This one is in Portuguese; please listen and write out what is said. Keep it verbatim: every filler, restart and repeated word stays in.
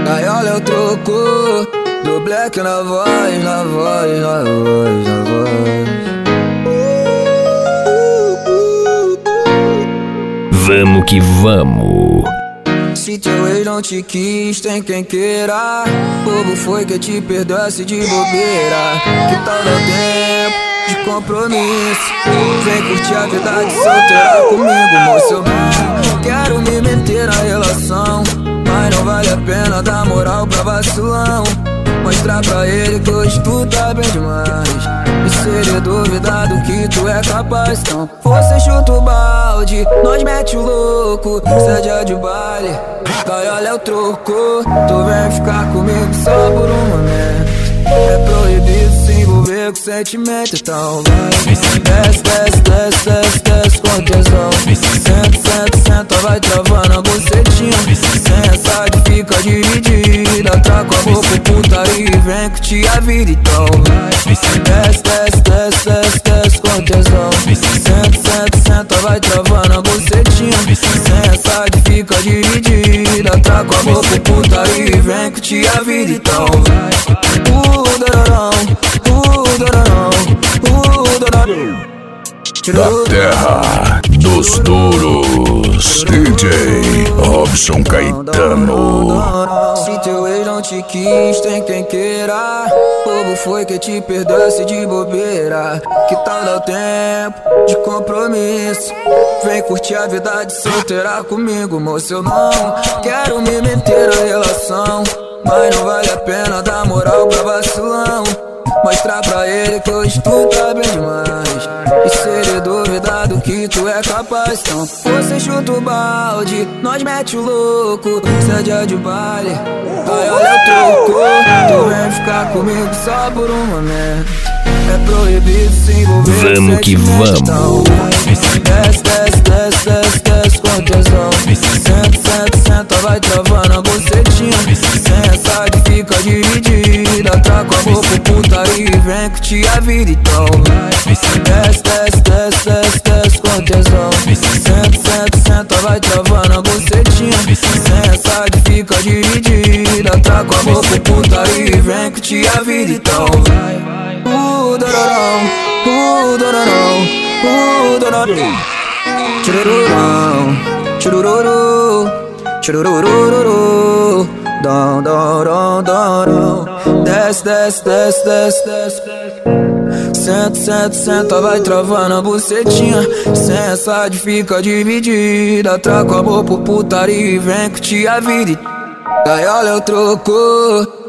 Gaiola é o troco do Black na voz, na voz, na voz, na voz. Vamos que vamos. Se teu ex não te quis, tem quem queira. Bobo foi que te perdoasse de bobeira. Que tal dar tempo de compromisso? Vem curtir a vida de solteira comigo, moço. Eu não quero me meter na relação, mas não vale a pena dar moral pra vacilão. Mostrar pra ele que hoje tu tá bem demais, e se ele duvidar do que tu é capaz, então você chuta o balde, nós mete o louco. Cê é dia de baile, gaiola é o troco. Tu vem ficar comigo só por um momento. É proibido se envolver com sentimento, então vai. Desce, desce, desce, desce, desce com tesão. Senta, senta, senta, vai travando a bucetinha. Senta, fica dividida, tá com a boca putaria e vem curtir a vida, então vai. Desce, desce, desce, desce, desce com tesão. Senta, senta, senta, vai travando a bucetinha. Senta, fica dividida, tá com a boca putaria e vem curtir a vida, então vai. Da terra dos duros, D J Robson Caetano. Se teu ex não te quis, tem quem queira. Bobo foi que te perdoasse de bobeira. Que tal dar tempo de compromisso? Vem curtir a vida de solteira comigo, moço. Eu não quero me meter na relação, mas não vale a pena dar moral pra vacilão. Mostrar pra ele que hoje tu tá bem demais, e se ele duvidar do que tu é capaz, então você chuta o balde, nós mete o louco. Cê é dia de baile, gaiola é o troco. Tu vem ficar comigo só por um momento. É proibido se envolver. Vamos que vamos. Então desce, desce, desce, desce, desce com tesão. Senta, senta, senta, vai travando a bucetinha. Senta, fica dividida, tá com a boca putaria e vem curtir a vida, então vai. Desce, desce, desce, desce, desce com tesão. Senta, senta, senta, vai travando a bucetinha. Senta, fica dividida, tá com a boca putaria e vem curtir a vida, então vai. Uh, dororão, uh, dororão, uh, dororão. Churururão, churururu, chururururu. Dom, dom, dom, dom, dom. Desce, desce, desce, desce, desce. Senta, senta, senta, vai travando a bucetinha. Sensa, fica dividida, troca amor por putaria e vem curtir a vida. Gaiola é o troco.